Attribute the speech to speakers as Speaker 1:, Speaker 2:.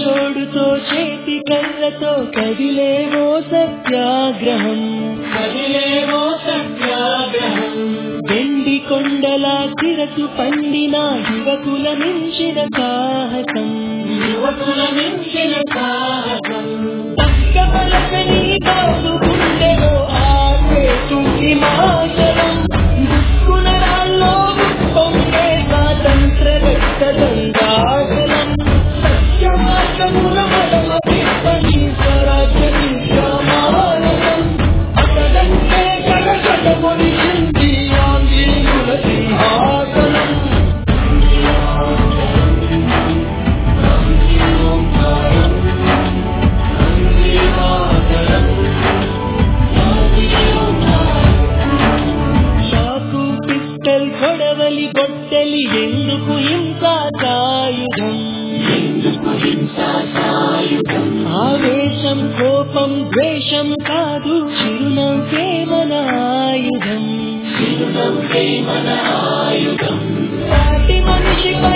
Speaker 1: చోడుతో చేతి కళ్ళతో కదిలేవో సత్యాగ్రహం వెండి కొండల చిరసు పండిన యువకుల మించిన సాహసం పక్కపలకని కాదు గుండెలో ఆపేతుంది మాచలం దుక్కున రాల్లో పొంగే స్వాతంత్ర రక్త గంగాజలం సత్యమార్గముల మడమ తిప్పని స్వరాజ్య విద్యమానం అతడంటే కడగడ పొడిచింది ఆంగ్లేయుల సింహాసనం గొడవలి గొట్టెలి ఎందుకు హింసాయుధం ఆవేశం కోపం ద్వేషం కాదు చిరునవ్వే మన ఆయుధం సాటి మనిషిపై